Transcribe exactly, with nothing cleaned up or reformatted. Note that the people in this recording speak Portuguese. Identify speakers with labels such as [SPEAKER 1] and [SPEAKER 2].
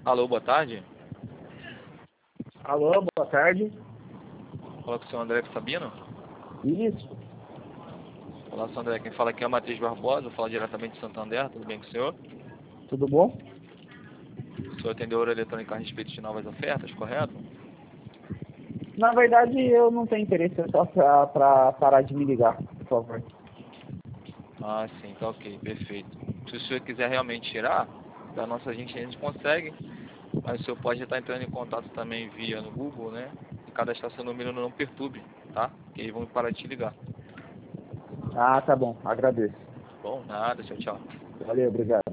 [SPEAKER 1] Alô, boa tarde.
[SPEAKER 2] Alô, boa tarde.
[SPEAKER 1] Fala com o seu André Sabino.
[SPEAKER 2] Isso,
[SPEAKER 1] Olá, seu André. Quem fala aqui é a Matriz Barbosa, fala diretamente de Santander. Tudo bem com o senhor?
[SPEAKER 2] tudo bom?
[SPEAKER 1] O senhor atendeu a hora eletrônica a respeito de novas ofertas, correto?
[SPEAKER 2] Na verdade, eu não tenho interesse, é só pra, pra parar de me ligar, por favor.
[SPEAKER 1] Ah, sim, tá ok, perfeito. Se o senhor quiser realmente tirar, da nossa agência a gente consegue, mas o senhor pode estar entrando em contato também via no Google, né? E cadastrar seu número no Não Perturbe, tá? Que aí vão parar de te ligar.
[SPEAKER 2] Ah, tá bom, agradeço.
[SPEAKER 1] Bom, nada, tchau, tchau.
[SPEAKER 2] Valeu, obrigado.